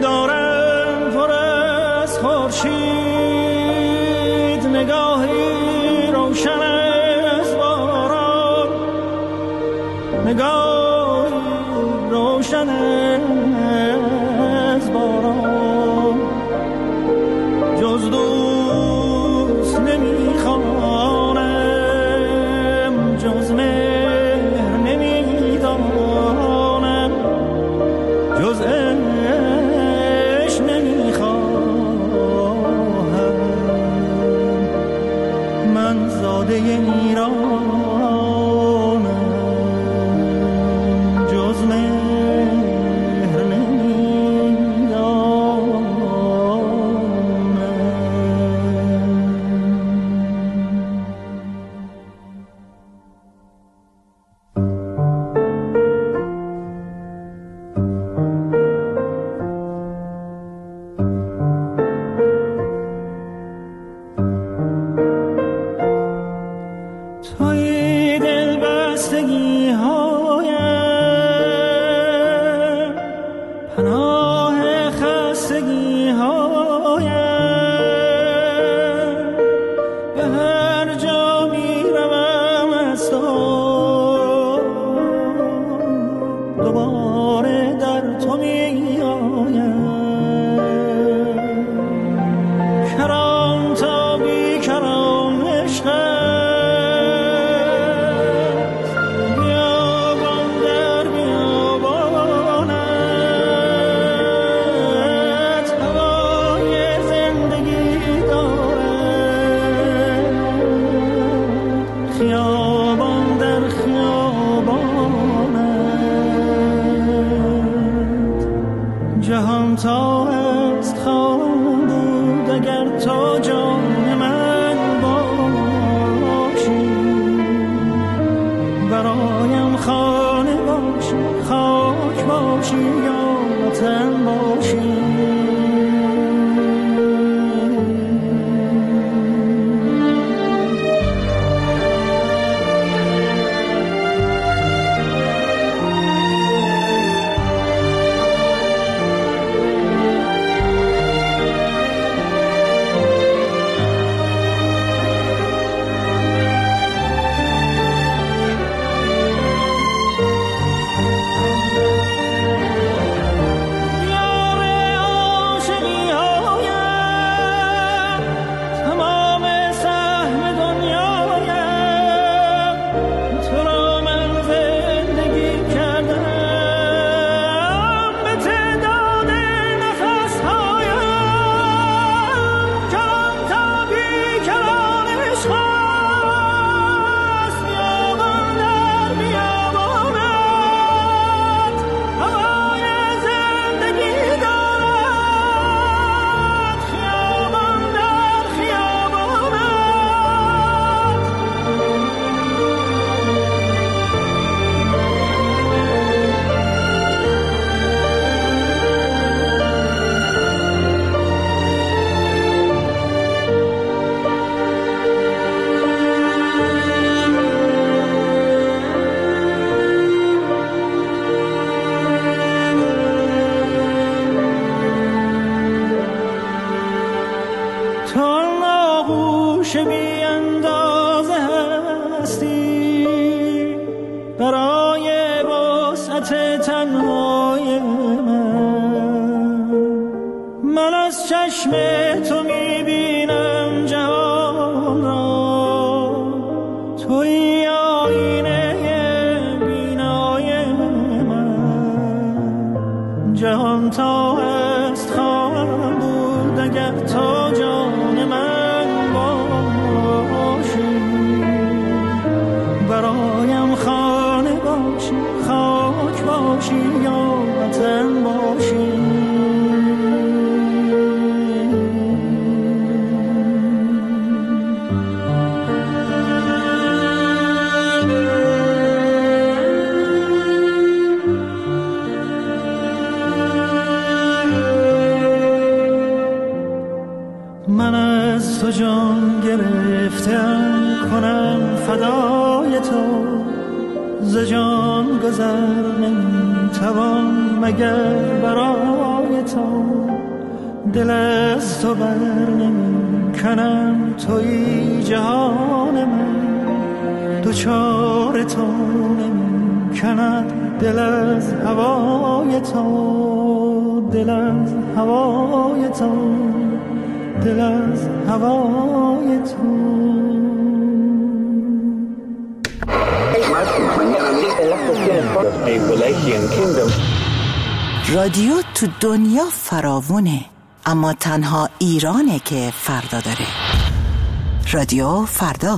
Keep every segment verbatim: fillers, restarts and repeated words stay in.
دارم پر از خورشید، نگاهی روشن از باران، نگاهی روشن از باران. جز دوست نمیخوانم، جز مهر نمیدانم، جز عشق نمیخواهم. من زاده ایرانم، جز مهر نمیدانم. توی دل بستگی هایم، پناه خستگی هایم. به هر جا می روم از تو، دوباره در تو می آیم. کران تا بی کران عشقم، خیابان در خیابانت. جهان تا است خواهم بود اگر تو جان من باشی. برایم خانه باشی، خاک باشی یا وطن باشی. بی اندازه هستی برای وسعت تنهای من. من از چشم تو میبینم جهان را، توی آینه بینای من. جهان تا هست خواهم بود اگر تو جان من برایم خانه باشی، خاک باشی یا وطن باشی. من از تو جان گرفتم کنم فدای تو، ز جان گذر نمیتوان مگر برای تو. دل از تو بر نمی کنم، توی جهان من، دوچار تو نمی کند دل از هوای تو، دل از هوای تو، دل از هوای تو. رادیو تو دنیا فراوونه، اما تنها ایرانه که فردا داره. رادیو فردا.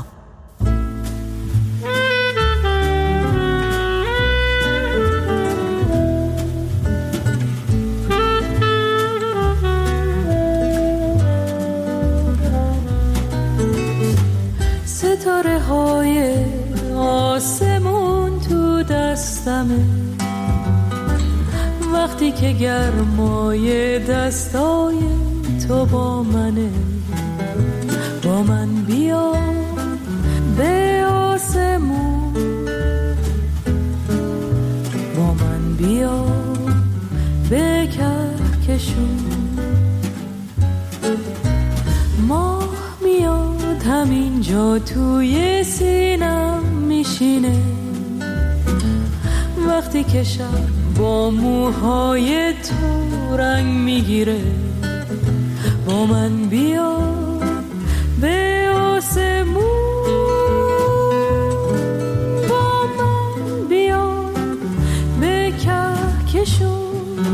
ستاره های آسمون تو دستمه، وقتی که گرمای دستای تو با منه. با من بیا به آسمون، با من بیا به کهکشون. ماه میاد همینجا توی سینم میشینه، وقتی که شب با موهای تو رنگ میگیره. با من بیا به آسمون، با من بیا به کهکشون.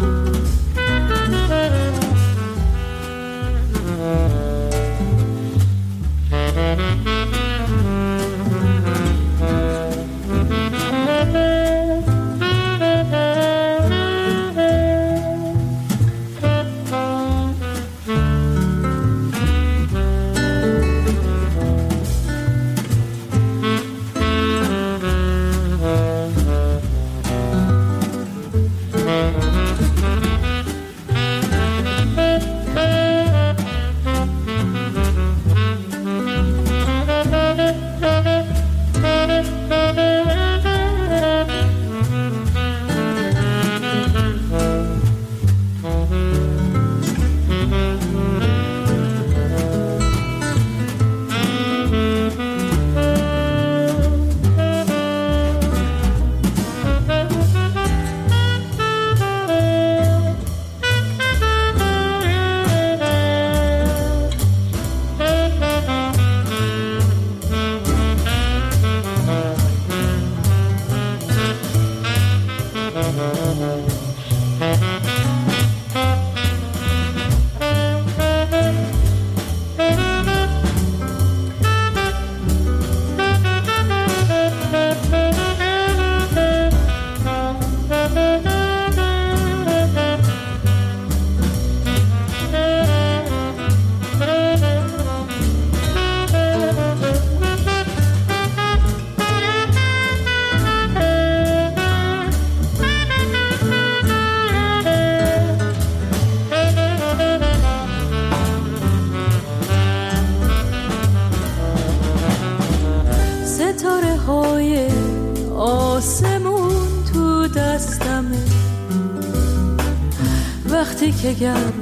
وقتی که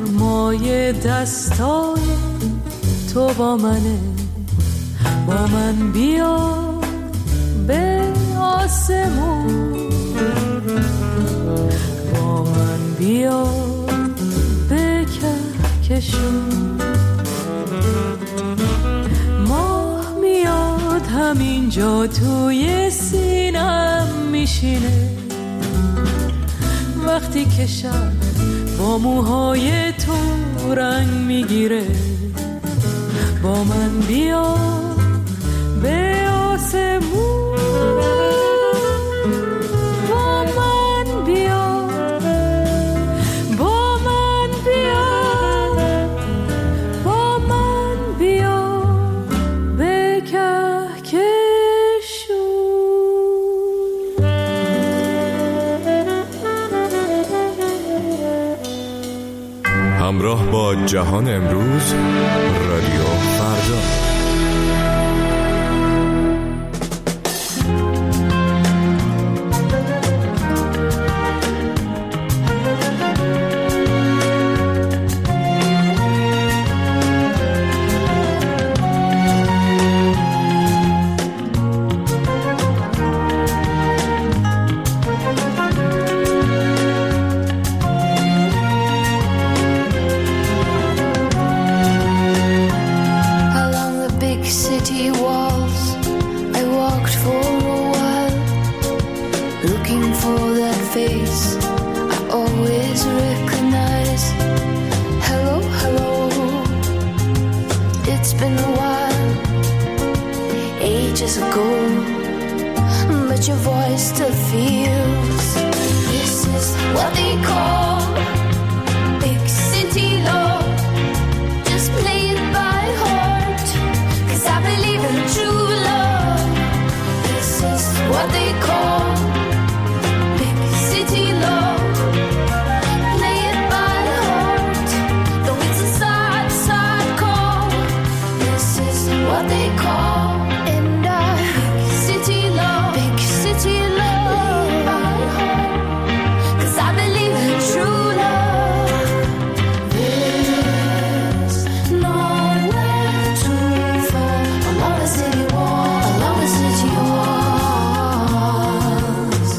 گرمای دستای تو با منه. با من بیا به آسمون، با من بیا به کهکشون. ماه میاد همینجا توی سینم میشینه، وقتی که شب با موهای تو رنگ میگیره. با من بیا به آسمون، با من بیا، با من بیا، با من بیا به کهکشون. همراه با جهان امروز، رادیو فردا. been a while, ages ago, but your voice still feels. This is what they call big city love. Just play it by heart, 'cause I believe in true love. This is what they call big city love. Play it by heart, though it's a sad, sad call. This is what they call and I big city love, big city love. By heart, 'cause I believe in true love. There's nowhere to fall along the city wall, along the city walls.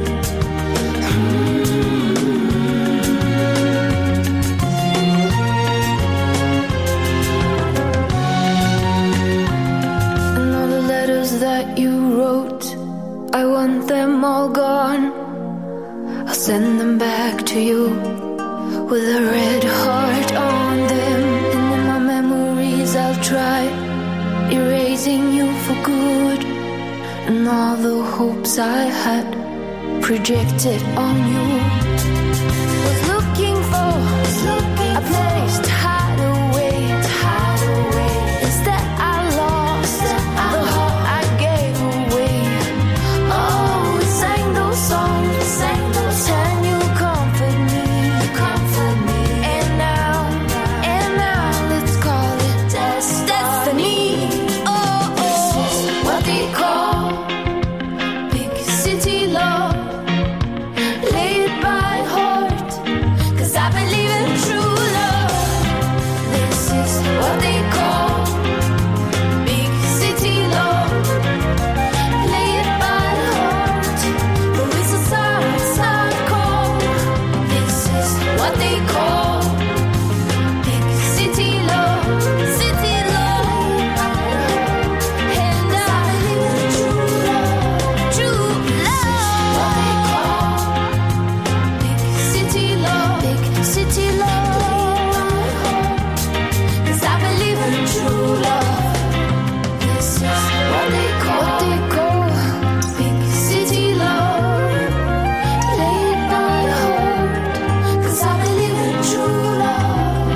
And all the letters that you wrote, I want them all gone. I'll send them back to you with a red heart on them. And in my memories I'll try erasing you for good, and all the hopes I had projected on you. Was looking for a place to hide away, to hide away. Instead I lost the heart I gave away. Oh, we sang those songs, we sang those, and you comfort me, you comfort me. And now, and now let's call it des- destiny. Oh, oh, this is what they call big city love. Play it by heart, 'cause I believe in true love. This is what they call big city love. Play it by heart, though it's a sad, sad call. This is what they call big city love, city love. And I believe in true love, true love. What they call big city love, big city love. 'Cause I believe in true love. This is what they call, what they call big city love. Play it by heart, 'cause I believe in true love.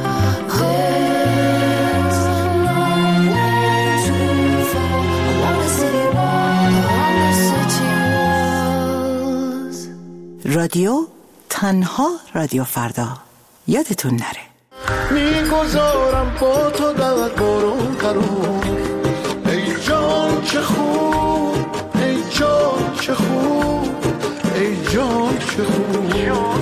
There's nowhere to fall along the city wall, along the city walls. رادیو تنها رادیو فردا. یادتون نره. میگذارم با تو در بارون قرار. ای جان چه خوب، ای جان چه خوب، ای جان چه خوب.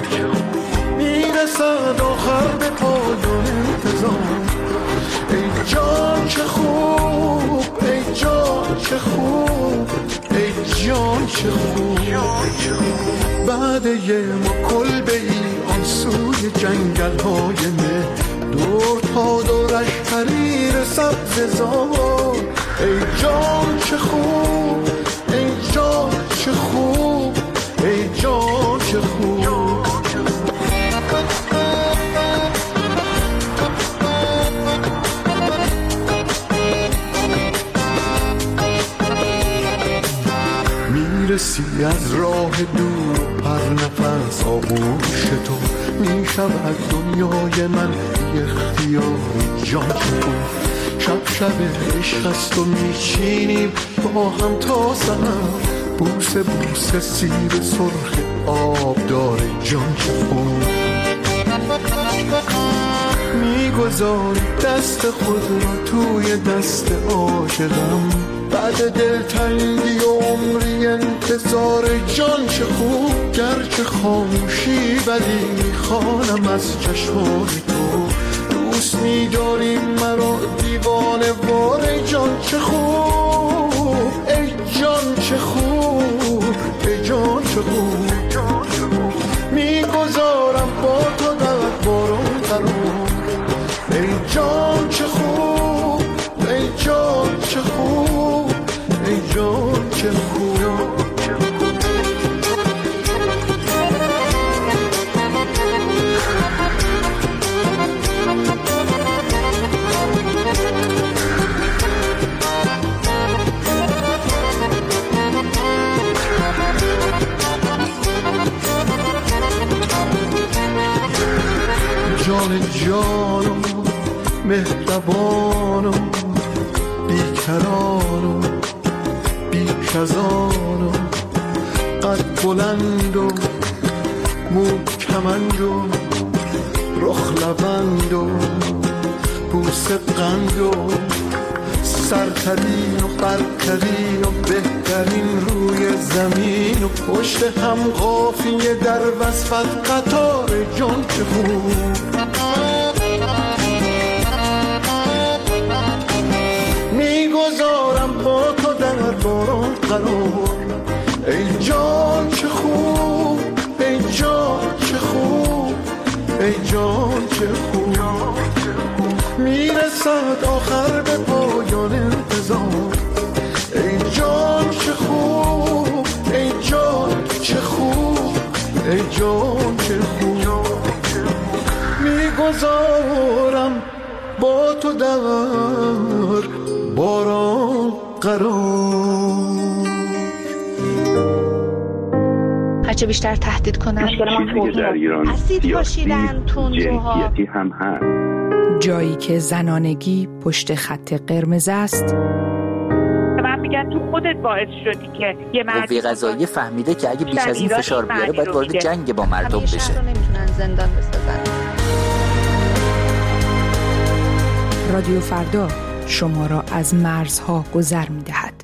میرسد آخر به پایان انتظار. ای جان چه خوب، ای جان چه خوب، ای جان چه خوب. بعد یه ما کلبه ای آن سوی جنگل های مه، دور تا دورش حریر سبز زار. ای جان چه خوب، ای جان چه خوب، ای جان چه خوب. میرسی از راه دور پر نفس آغوش تو، میشود دنیای من بی اختیار جان تو. شب شب عشق است و میچینیم با هم تا سحر، بوسه بوسه سیب سرخ آب داره جان تو. میگذاری دست خود را توی دست عاشقم، بعد دلتنگی و عمری انتظار جان چه خوب. گرچه خاموشی ولی میخوانم از چشمان تو، دوست می‌داری مرا دیوانه وار جان چه خوب. ای جان چه خوب، ای جان چه خوب. میگذارم با تو در بارون قرار. ای جان چه خوب، ای جان چه خوب، ای جان چه خوب. جان جانم مهربانم بیکرانم بیکزانم قد بلند و مو کمند و رخ لبند و بوسه قند و سرترین و برترین و بهترین روی زمین و پشت هم قافیه در وصفت قطار جان چه خوب میگذارم با تو در باران قرار ای جان چه خوب ای جان چه خوب ای جان چه خوب میرسد آخر به پایان انتظار ای جان چه خوب ای جان چه خوب ای جان چه خوب میگذارم با تو در باران قرار هرچه بیشتر تهدید کنن چیزی در ایران اسید پاشیدن تندروها هم هست. جایی که زنانگی پشت خط قرمز است. من میگن تو خودت باعث شدی که یه مرد قوه قضاییه فهمیده که اگه بیش از این فشار بیاره باید وارد جنگ با مردم بشه. همیشه رو نمیتونن زندان بسازن. رادیو فردا شما را از مرزها گذر میدهد.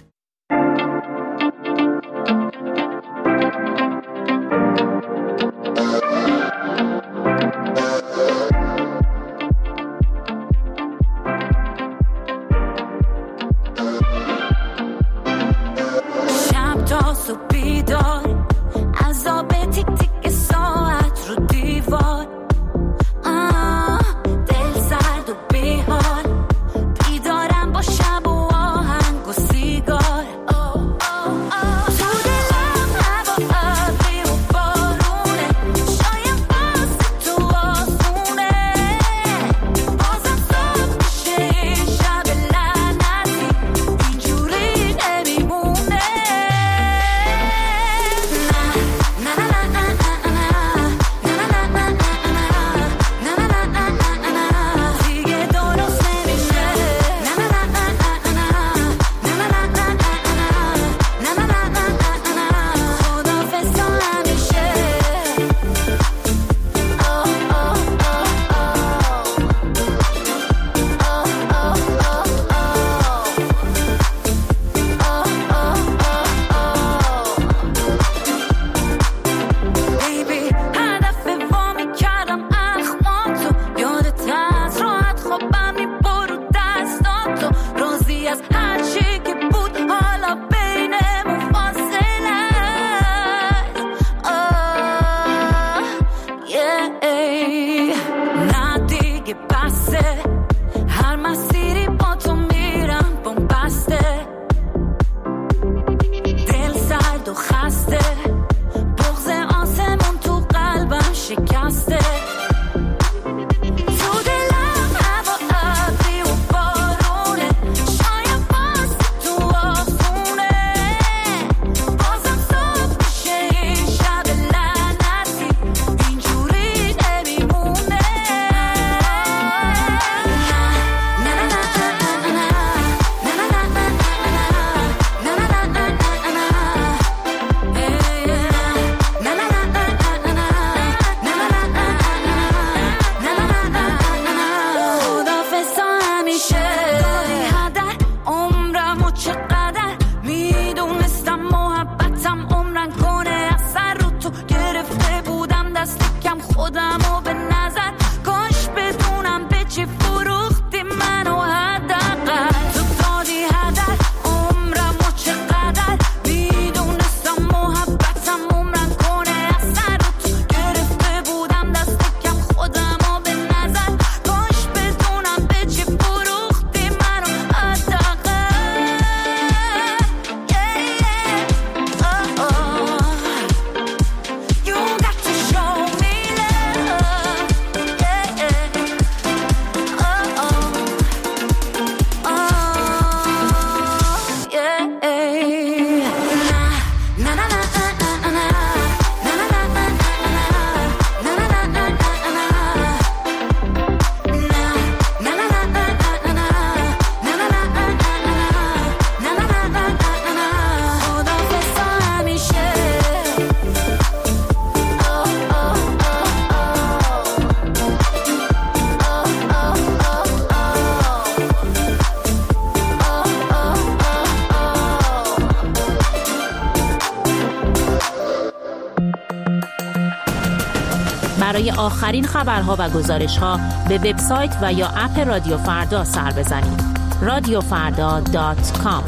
دل سرد و بیحال بیدارم با شب و آهنگ و سیگار برای آخرین خبرها و گزارش‌ها به وبسایت و یا اپ رادیو فردا سر بزنید. رادیو فردا دات کام.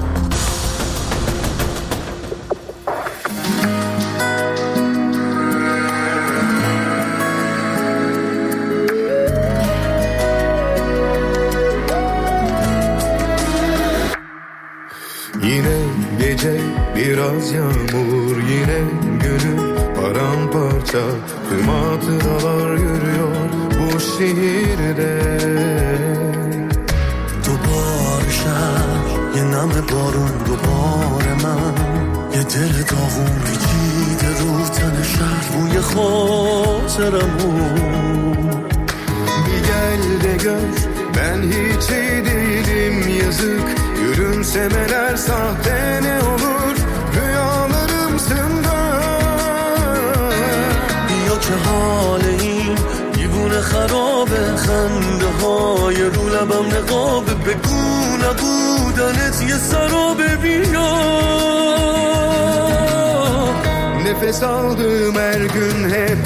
Yine gece biraz yağmur, yine gönül paramparça. Tüm hatıralar yürüyor bu şehirde. دوباره شب یه نم بارون، دوباره من یه دل داغون پیچیده رو تن شهر، بوی خاطرمون. Bir gel de gör ben hiç iyi değilim, yazık. Gülümsemeler sahte ne olur, rüyalarımsın da. بیا که حال این دیوونه خرابه، خنده های رو لبم نقابه، بگو نبودنت یه سرابه. بیا Nefes aldığım her gün hep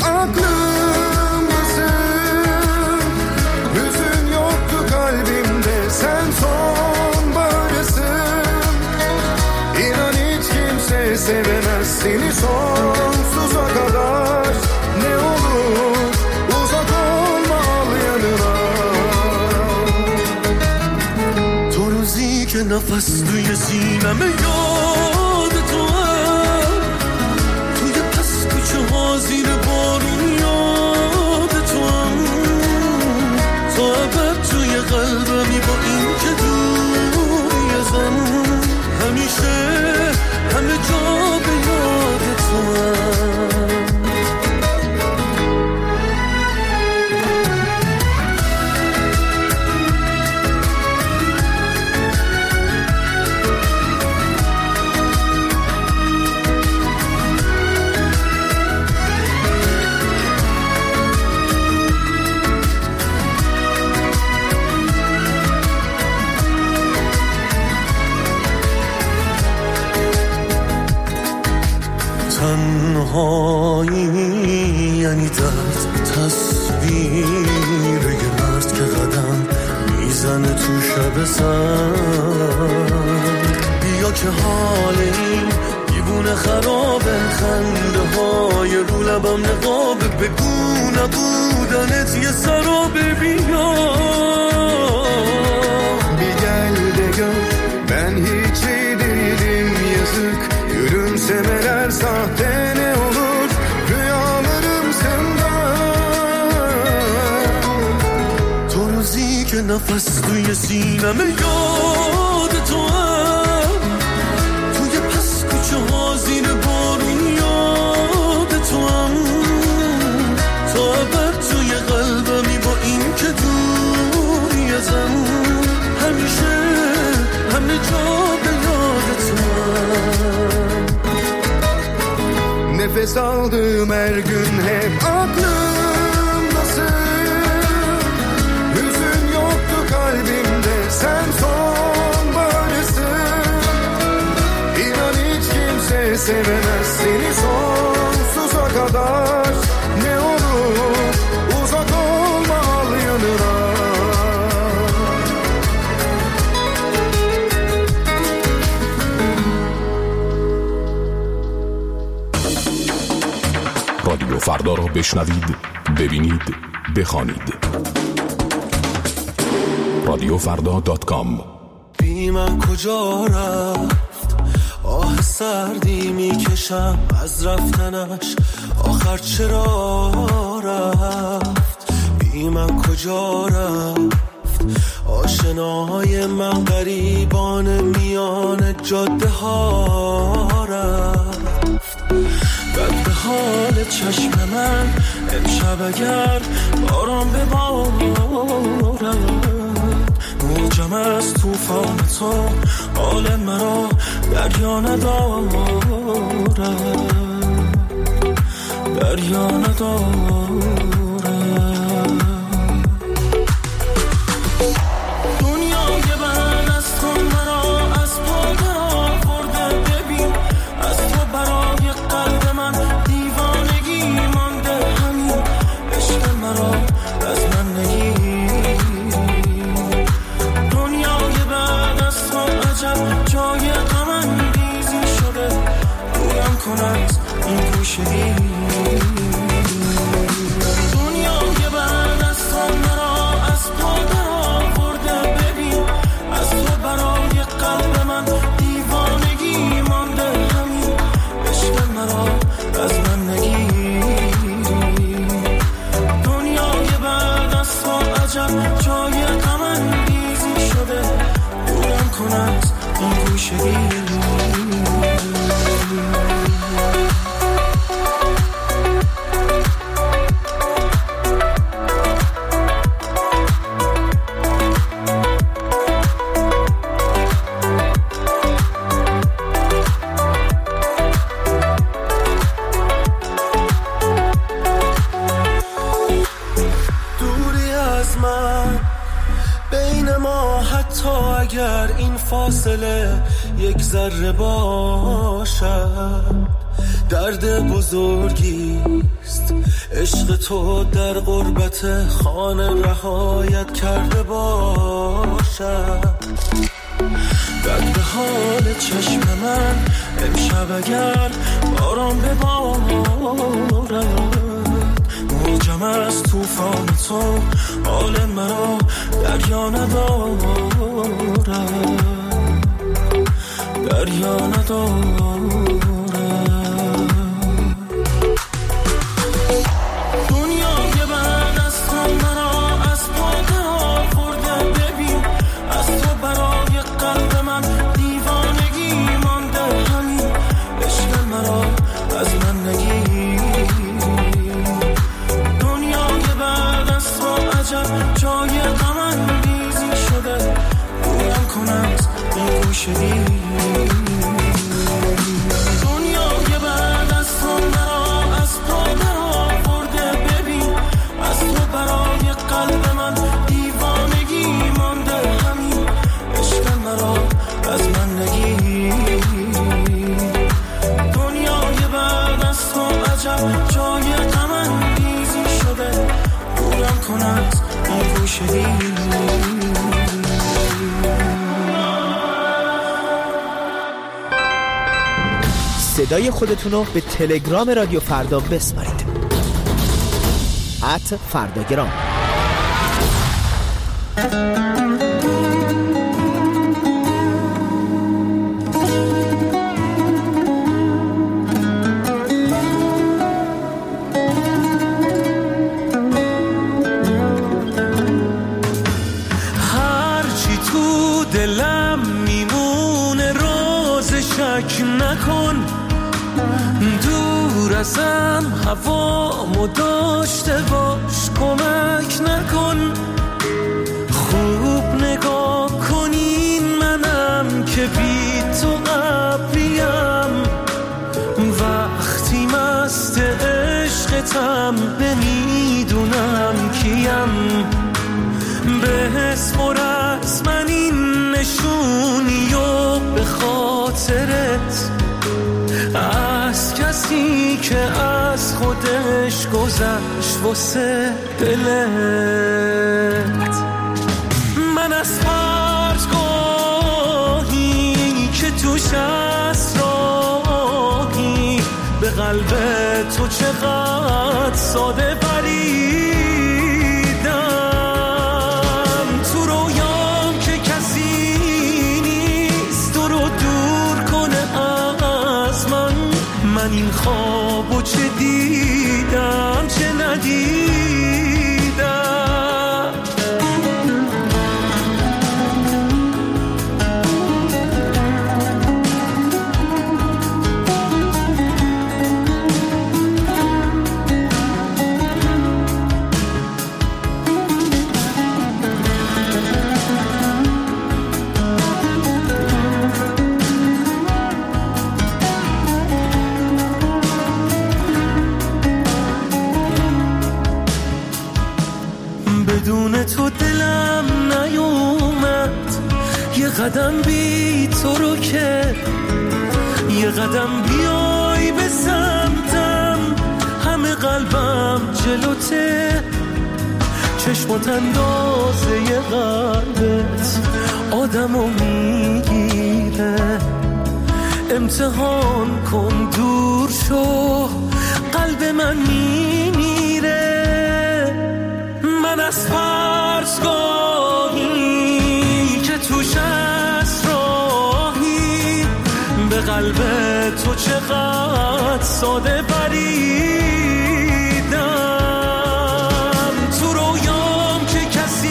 aklımdasın. Hüzün yoktu kalbimde, sen sonbaharsın. İnan hiç kimse sevemez seni sonsuza kadar. Ne olur uzak olma, al yanına. تو روزی که نفس توی سینمه یاد تو هم، توی پس کوچه ها زیر بارون یاد تو هم، تا ابد توی قلبمی با این که دوری ازم، همیشه همه جا به یاد تو هم. تنهایی یعنی درد، تصویر یه مرد که قدم میزنه تو شب سر. بیا که حال این دیوونه خرابه، خنده های رو لبم نقابه، بگو نبودنت یه سرابه. بیا Bir gel de gör ben hiç iyi değilim, yazık. Gülümsemeler sahte ne olur, rüyalarımsın da. تو روزی که نفس توی سینمه یاد تو هم، توی پس کوچه ها زیر بارون یاد تو هم، تا ابد توی قلبمی با این که دوری ازم، همیشه همه جا به یاد تو هم. Nefes aldığım her gün hep aklımdasın. Hüzün yoktu kalbimde, sen sonbaharsın. İnan hiç kimse sevemez seni sonsuza kadar. Ne olur uzak olma, al yanına. رادیو فردا را بشنوید، ببینید، بخوانید. رادیو فردا دات کام. بی من کجا رفت، آه سردی میکشم از رفتنش، آخر چرا رفت. بی من کجا رفت، آشناهای من غریبان میان جاده ها رفت. بد به حال چشم من امشب اگر باران ببارد، موجم از توفان تو حال مرا دریا ندارد، دریا ندارد. دنیای من از تو مرا از پا درآورده، ببین از تو برای قلب من دیوانگی مانده، همین عشق عجب جای غم انگیزی شده دورم کن از این گوشگی. فاصله یک ذره باشد درد بزرگیست، عشق تو در غربت خانه رهایت کرده باشد. درد به حال چشم من امشب اگر باران ببارد، موجم از توفان تو حال مرا دریا ندارد، دریا ندارد. دنیای بعد از تو مرا از پاده آورده، ببین از تو برای قلب من دیوانگی مانده، همین عشق مرا از من نگیر. دنیای بعد از تو عجب جای غم انگیزی شده دورم کن از این گوشگی. دنیای بعد از تو مرا از پاده آورده، ببین از تو برای قلب من دیوانگی مانده، همین عشق مرا از من نگیر. دنیای بعد از تو عجب جای غم انگیزی شده دورم کن از این گوشگی. صدای خودتون رو به تلگرام رادیو فردا بسپارید. ات فرداگرام. هرچی تو دلم میمونه روز شک نکن، دور ازم هوامو داشته باش کمک نکن. خوب نگاه کنین منم که بی تو قبلیم، وقتی مست عشقتم نمیدونم کیم. بسپر از من این نشونی و به خاطرت، از کسی که از خودش گذشت واسه دلت. من از پرتگاهی که توش اسراری به قلب تو چقدر ساده بریدم. تو رویام که کسی نیست تو رو دور کنه از من، من این خوابو چه دیدم چه ندیدم. بدون تو دلم نیومد یه قدم بی تو رو که، یه قدم بیای به سمتم همه قلبم جلوته. چشمات اندازه یه قلبت آدمو میگیره، امتحان کن دور شو قلب من میمیره. من از پرتگاهی که توش اسراری به قلب تو چقدر ساده بریدم. تو رویام که کسی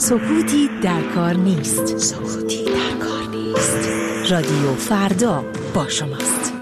سکوتی در کار نیست. سکوتی در کار نیست. رادیو فردا با شماست.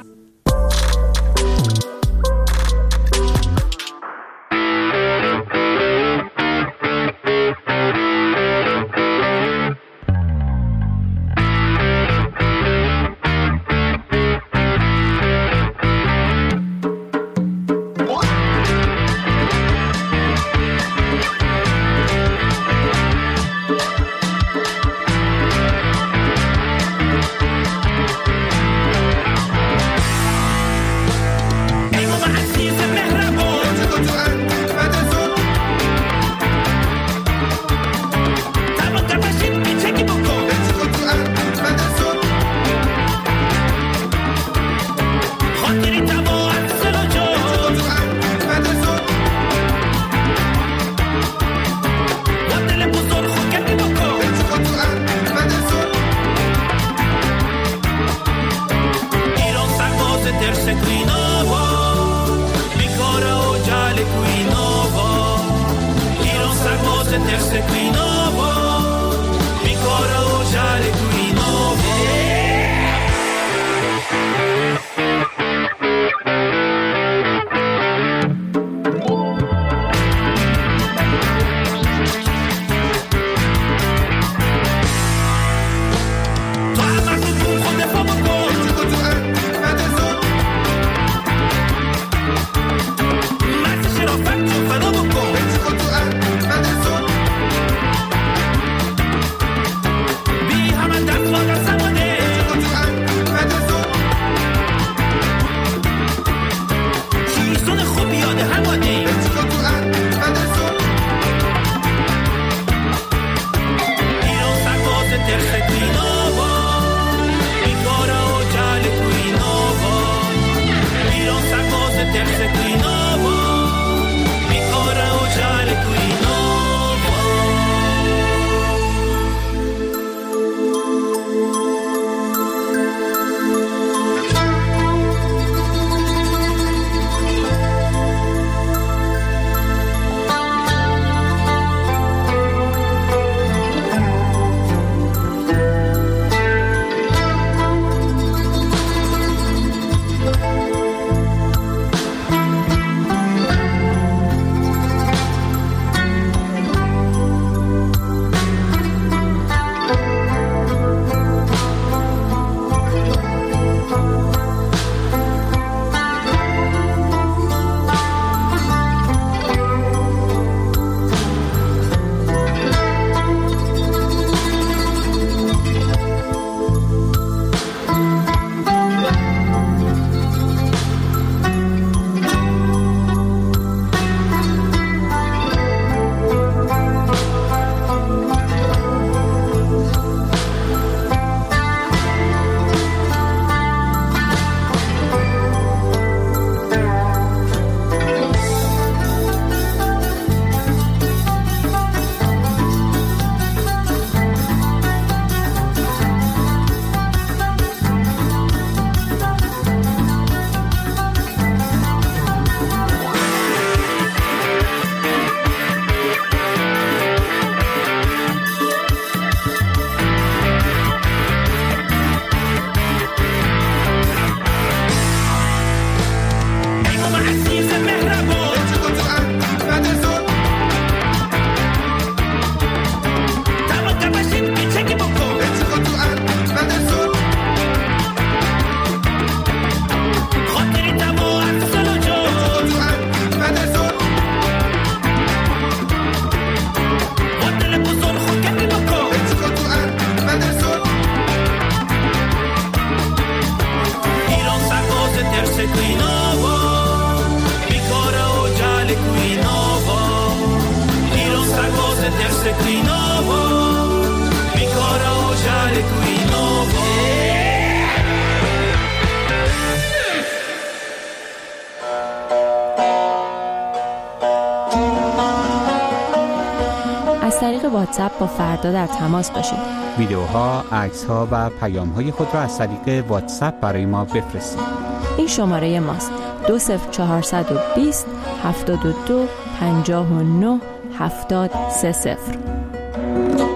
از طریق واتساپ با فردا در تماس باشید. ویدیوها، عکس‌ها و پیام‌های خود را از طریق واتساپ برای ما بفرستید. این شماره ماست: دو صفر چهارصد و بیست هفتاد و دو پنجاه و نه هفتاد سه صفر.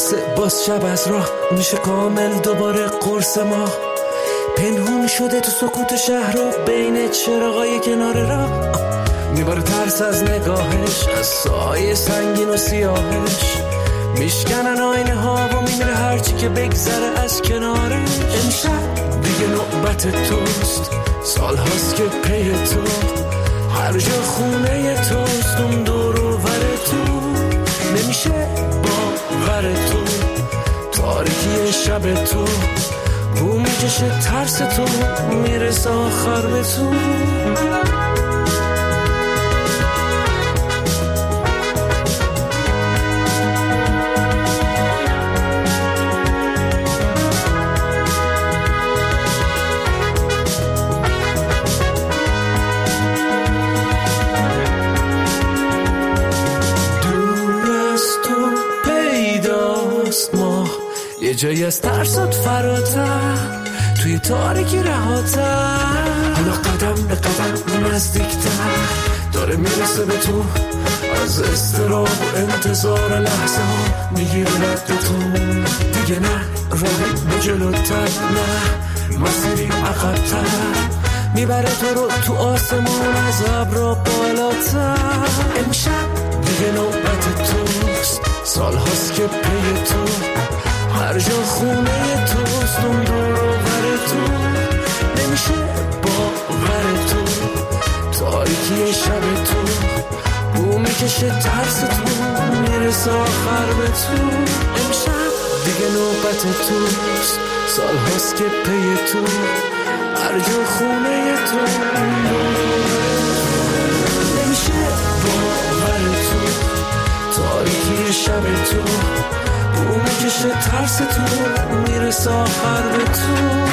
واسه باز شب از راه میشه کامل دوباره قرص ما. پنهون شده تو سکوت شهر و بین چراغای کنار راه، میباره ترس از نگاهش، از سایه سنگین و سیاهش. میشکنن آینه ها و میمیره هرچی که بگذره از کنارش. امشب دیگه نوبت توست، سال هاست که پی تو، هر جا خونه توست، اون دور و ور تو. نمیشه باور تو، تاریکی شب تو، بو میکشه ترس تو، میرسه آخر به تو. یه جایی از ترسات فراتر، توی تاریکی رهاتر، حالا قدم به قدم نزدیکتر داره میرسه به تو. از استراب و انتظار لحظه ها میگیره رد تو. دیگه نه راهی به جلوتر، نه مسیری عقبتر، میبره تو رو تو آسمون از ابرا بالاتر. امشب دیگه نوبت توست، سال هاست که پی تو، هر جا خونه توست، اون دور و ور تو. نمیشه باور تو، تاریکی شب تو، بو میکشه ترس تو، میرسه آخر به تو. امشب دیگه نوبت توست، سال هاست که پی تو، هر جا خونه تو، اون دور و ور تو. نمیشه باور تو، تاریکی شب تو، بو میکشه ترس تو، میرسه آخر به تو.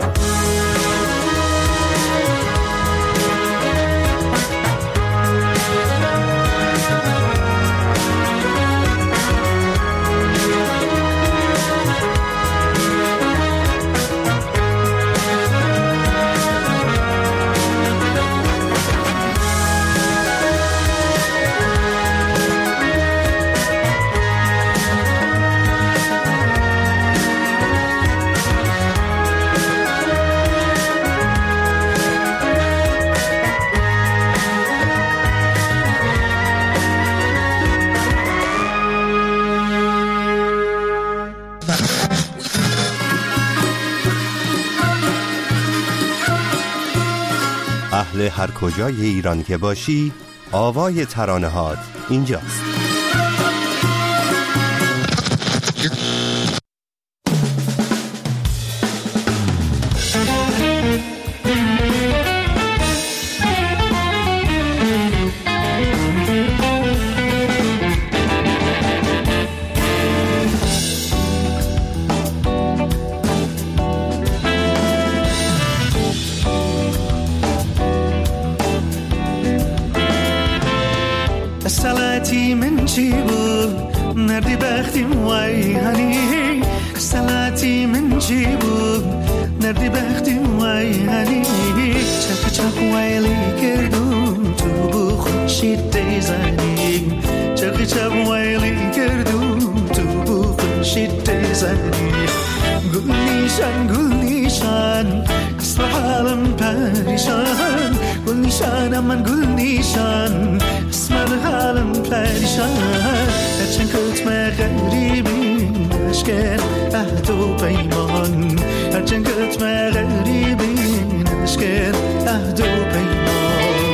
اهل هر کجای ایران که باشی، آوای ترانه‌هات اینجاست. سلعتی من چی بود نردی بختیم وای هنی، سلعتی من چی بود نردی بختیم وای هنی. چپ چپ ویلی کردم تو بو خودشید دیزنی، چپ چپ ویلی کردم تو بو خودشید دیزنی. گل نیشان گل نیشان اسم حالم پریشان، گل نیشان من گل نیشان اسم حالم پریشان. هرچند کتم غریبی نشکن عهد و پیمان، هرچند کتم غریبی نشکن عهد و پیمان.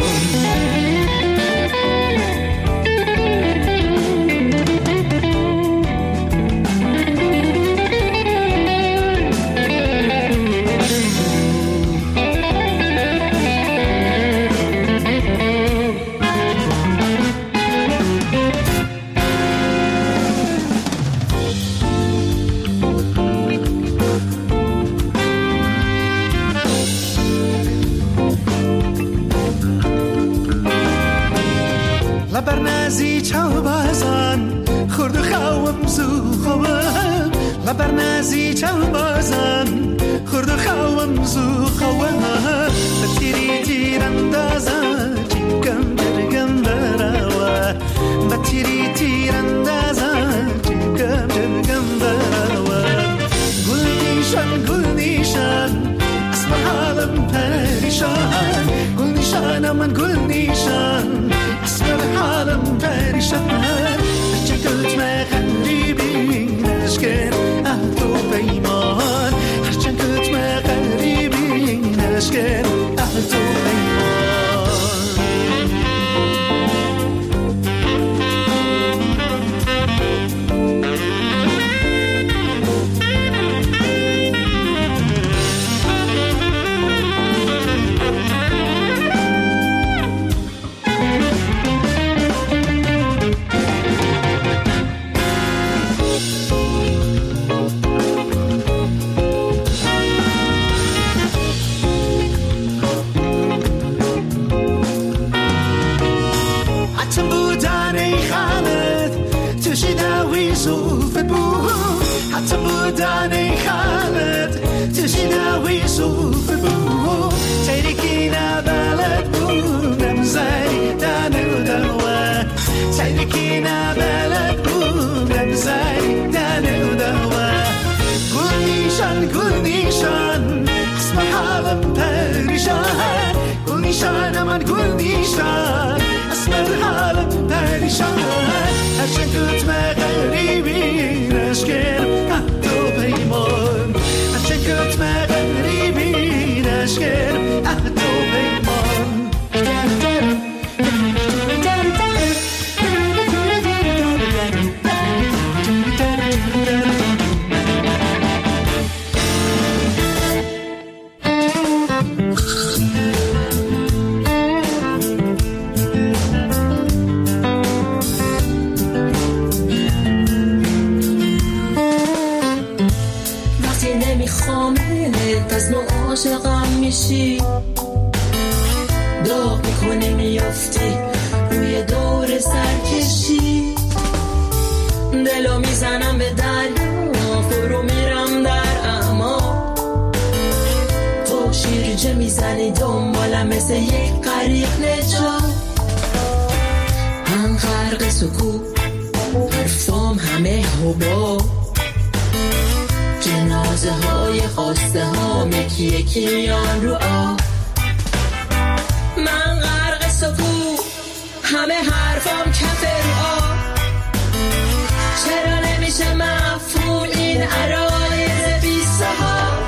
لبرنازی چاو بازان خورد و خوام زو خوام، لبرنازی چاو بازان خورد و خوام زو خوام. بتیری تیر اندازا چیکم درگم براوا، بتیری تیر اندازا چیکم درگم نیشان من گل نیشان اسمر حالم پریشان هرچه گلت مغریبی نشکر اهدو بیمان هرچه گلت مغریبی نشکر اهدو بیمان حتی بودن ای خالد تشناوی صوف بو تیرکی نبلد بودم زیدن و دوه تیرکی نبلد بودم زیدن و دوه گل نیشان گل نیشان اسم حالم پریشان گل نیشان من گل نیشان اسم حالم پریشان هرچه کت مغریبی نشکر اهدو پیمان هرچه کت مغریبی نشکر اهدو پیمان عاشقم میشی داغ میکنی میافتی روی دور سرکشی دلو میزنم به دریا فرو میرم در اما تو شیرجه میزنی دنبالم مثل یک غریق نجات من غرق سکوت حرفام همه حبا جنازه های خواسته ها یکی یکی میان رو آب من غرق سکوت همه حرفام کف رو آب چرا نمیشه مفهوم این عرایض بی صحاب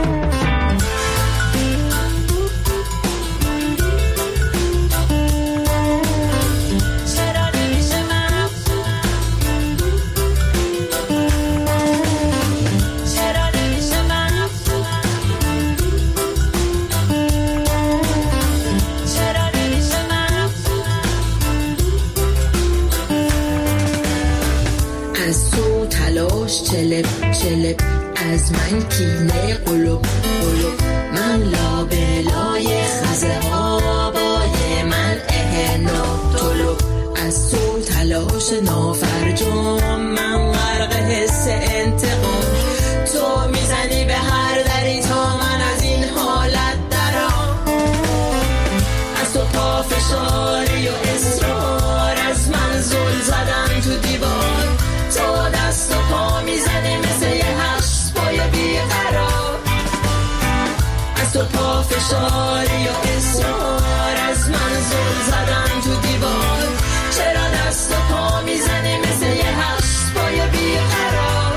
چلب چلب از من کینه قلوب قلوب من لابلای خزه ها بای من اهنا طلوب از تو تلاش نافرجام من غرق حس انتقام تو میزنی به هر دری تا من از این حالت درام از تو پافشاری و اصرار از من زل زدن تو دیوار تو دست و پا میزنی مثل یه هشت پای بیقرار از تو پافشاری و اصرار از من زل زدن تو دیوار چرا دست و پا میزنی مثل یه هشت پای بیقرار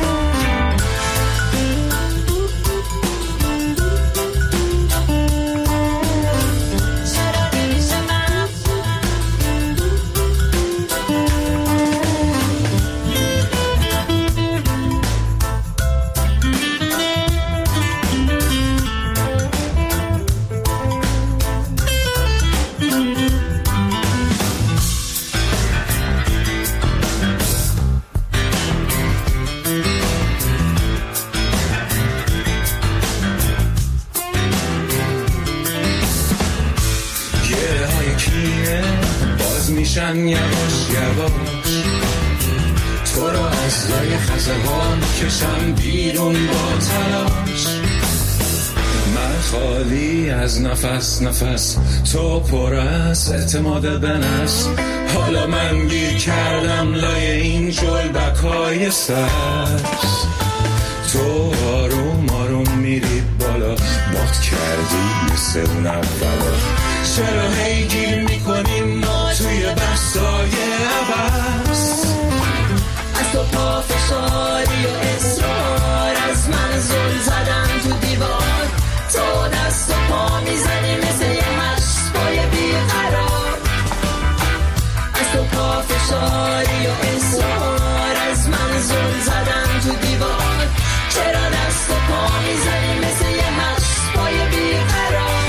یواش یواش تو را از لای خزهان کشم بیرون با تلاش من خالی از نفس نفس تو پر از اعتماد به نفس حالا من گیر کردم لای این جلبکای سبز تو آروم آروم میری بالا باد کردی مثل اون اولا. چرا هی گیر میکنیم ما توی بحثای عباس؟ از تو پافشاری و اصرار، از من زل زدم تو دیوار، تو دست و پا میزنی مثل یه مشقای بیقرار. از تو پافشاری و اصرار، از من زل زدم تو دیوار، چرا دست و پا میزنی مثل یه مشقای بیقرار.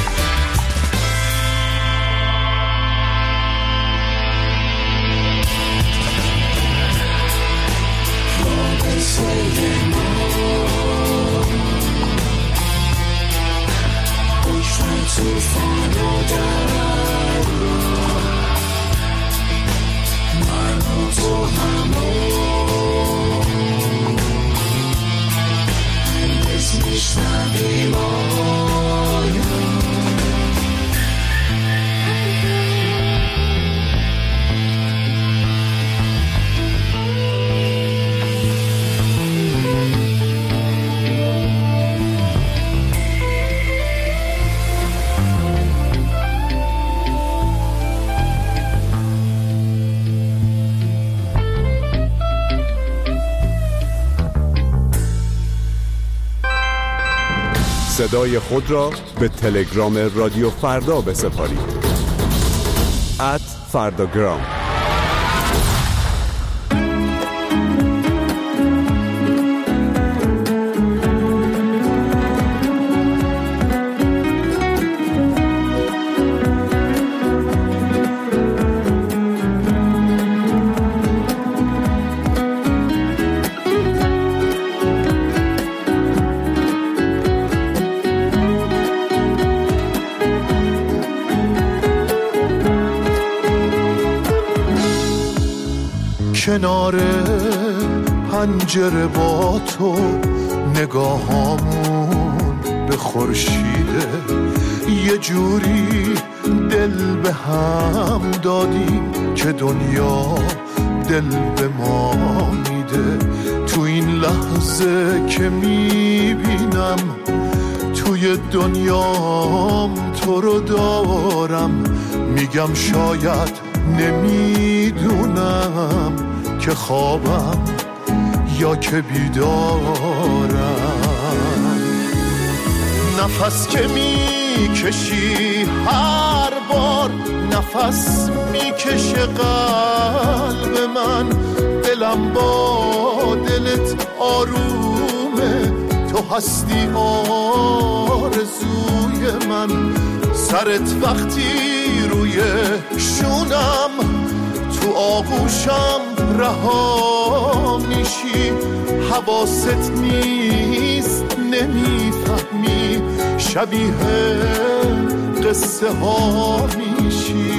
توفان و درد من و تو همون هرگز میشنویم صدای خود را به تلگرام رادیو فردا بسپارید. ات فرداگرام. کنار پنجره با تو نگاهامون به خورشیده، یه جوری دل به هم دادیم که دنیا دل به ما میده. تو این لحظه که میبینم توی دنیام تو رو دارم، میگم شاید نمیدونم که خوابم یا که بیدارم. نفس که میکشی هر بار، نفس میکشه قلب من، دلم با دلت آرومه، تو هستی آرزوی من. سرت وقتی روی شونم، تو آغوشم رها میشی، حواست نیست نمیفهمی، شبیه قصه ها میشی.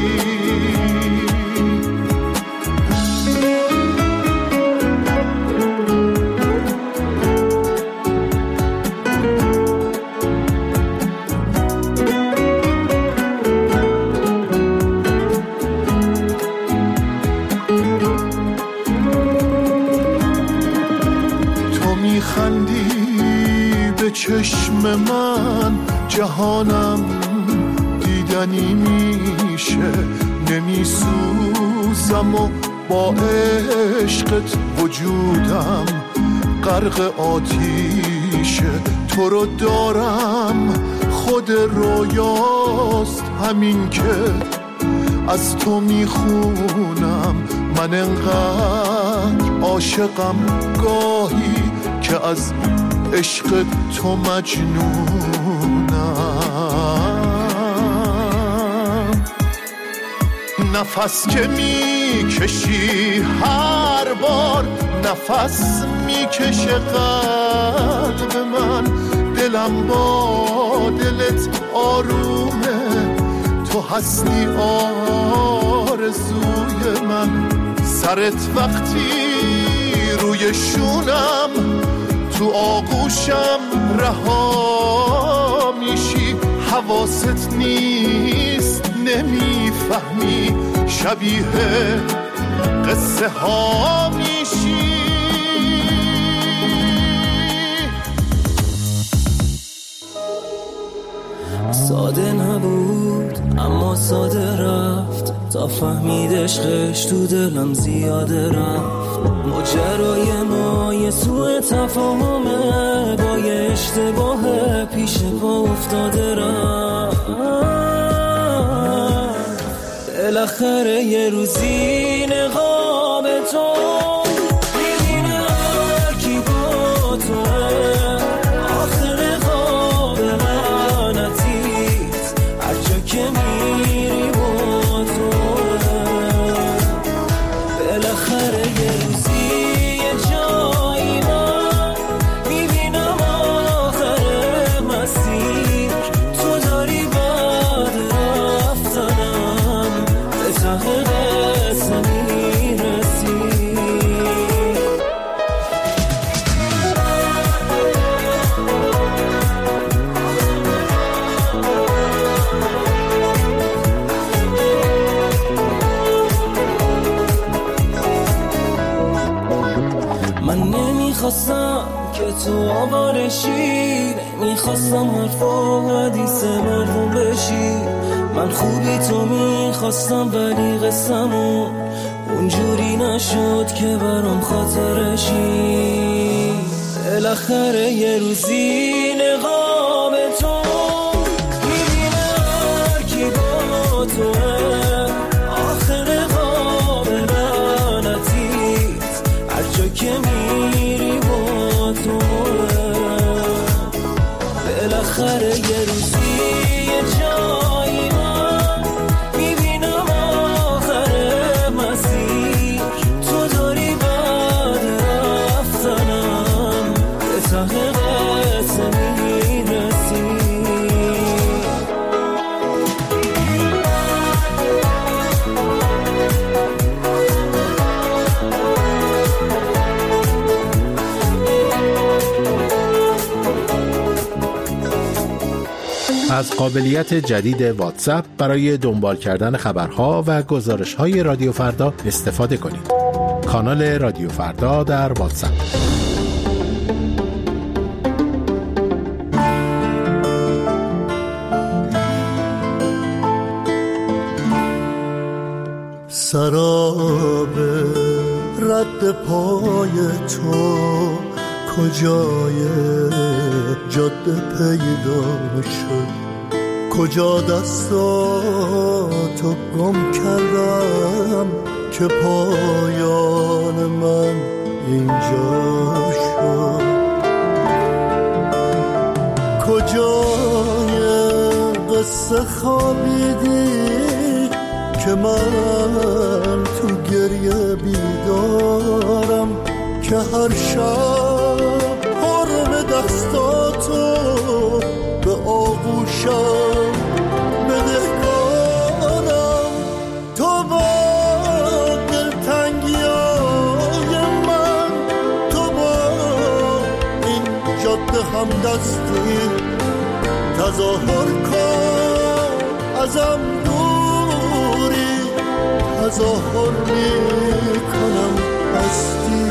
چشم من جهانم دیدنی میشه، نمیسوزم و با عشقت وجودم غرق آتیشه. تو رو دارم خود رویاست همین که از تو میخونم، من انقدر عاشقم گاهی که از عشق تو مجنونم. نفس که میکشی هر بار، نفس میکشه قلب من، دلم با دلت آرومه، تو هستی آرزوی من. سرت وقتی روی شونم، تو آغوشم رها میشی، حواست نیست نمیفهمی، شبیه قصه ها میشی. ساده نبود اما ساده رفت، تا فهمید عشقش تو دلم زیاده رفت. ماجرای ما یه سوء تفاهمه، با یه اشتباه پیش پا افتاده رفت. بالاخره یه روزی نقاب تو میبینه هر کی با توه، آخر نقاب منتیت هر جا که میری با توه. بالاخره یه روزی یه جایی من میبینم آخر مسیر تو داری بعد رفتنم به ته قصه میرسی. من نمیخواستم که تو آوارشی، نمیخواستم حرفا حدیث مردم بشی. من خوبی تو میخواستم ولی قصمون اونجوری نشد که برام خاطرشی. بالاخره یه روزی نقاب تو میبینه هر کی با توه، آخر نقاب منتیت هر جا که میری با توه. بالاخره یه روزی یه جایی من میبینم آخر مسیر تو داری بعد رفتنم به ته قصه میرسی. از قابلیت جدید واتساپ برای دنبال کردن خبرها و گزارش‌های رادیو فردا استفاده کنید. کانال رادیو فردا در واتساپ. سراب رد پای تو کجای جاده پیدا شد، کجا دستاتو گم کردم که پایان من اینجا شد. کجای قصه خوابیدی که من تو گریه بیدارم، که هر شب حرم دستاتو به آغوشم بدهکارم. تو با دلتنگیای من، تو با این جاده همدستی تظاهر کن، ازم دوری تظاهر میکنم هستی.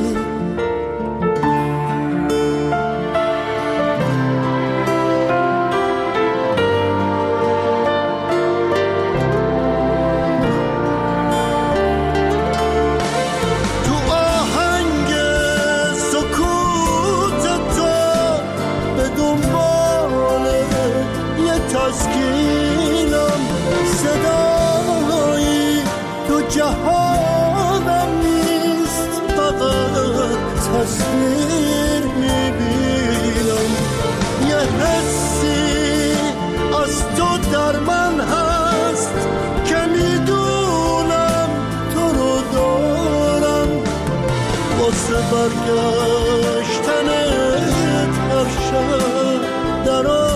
تسکینم صدایی تو جهانم نیست، فقط تصویر میبینم. یه حسی از تو در من هست که میدونم تو رو دارم، واسه برگشتنت هر شب در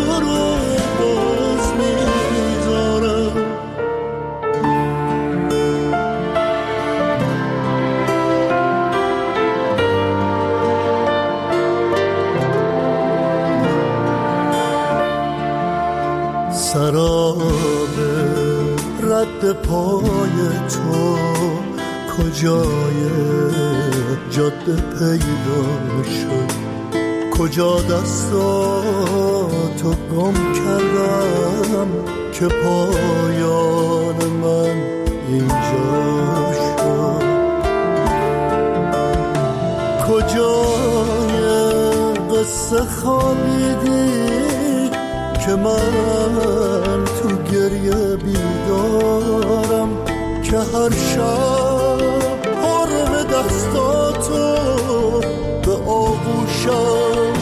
سراب رد پای تو کجای جاده پیدا شد، کجا دستاتو گم کردم که پایان من اینجا شد؟ کجای قصه خوابیدی که من تو گریه بیدارم که هر شب حرم دستاتو به آغوشم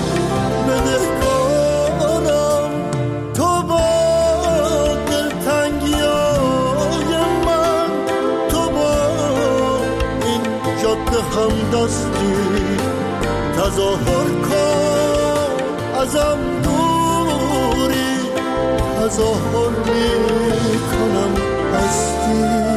بدهکارم. تو با دلتنگیای من، تو با این جاده همدستی تظاهر کن ازم دوری، تظاهر می کنم هستی.